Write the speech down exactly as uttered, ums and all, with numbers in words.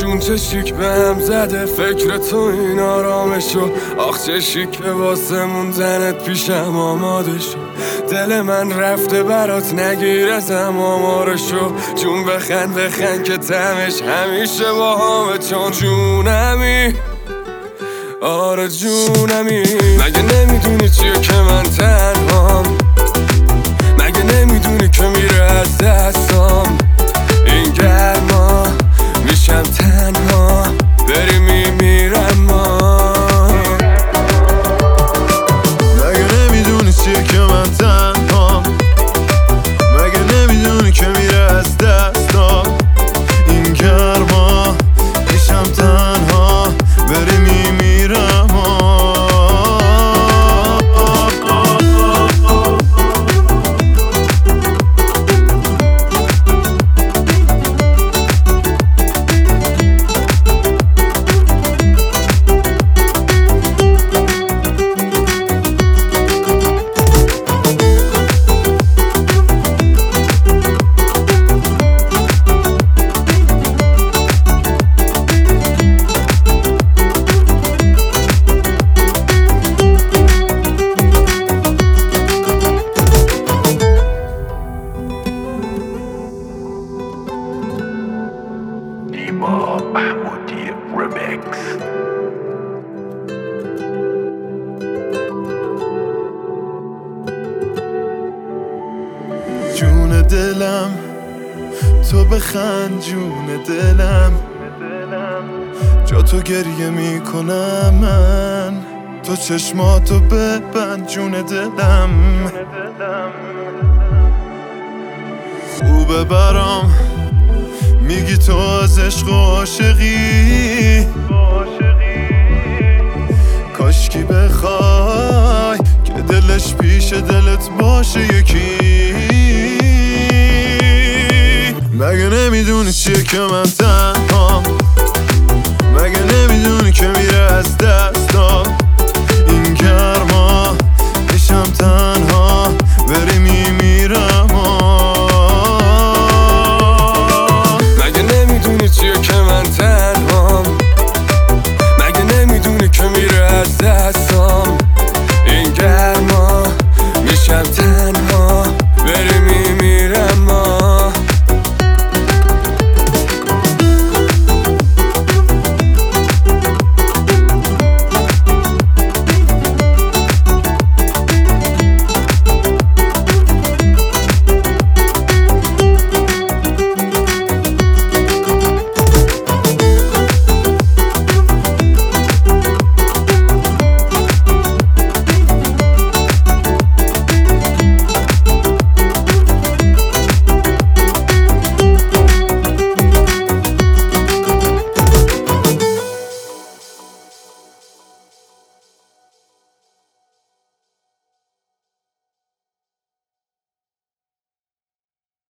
جون چه شیک به هم زده فکر تو این آرامشو. آخ چه شیک که واسه موندنت پیشم آماده شو. دل من رفته برات نگیر ازم آمارشو. جون بخند بخند که تمش همیشه با همه. چون جونمی آره جونمی. مگه نمیدونی چیه که من تنهام؟ مگه نمیدونی که میره از دستام این گرما؟ میشم تنها بری میمیرم ما. مگه نمیدونی چیه که من تنهام؟ مگه نمیدونی که میره از دستام این گرما؟ میشم تنها بری میمیرم ما. محمودی رمیکس. جون دلم تو بخند جون دلم، جا تو گریه میکنم من. تو چشماتو ببند جون دلم، خوبه برام میگی تو از عشق و عاشقی. کاشکی بخوای که دلش پیش دلت باشه یکی. مگه نمیدونی چیه که من تنهام؟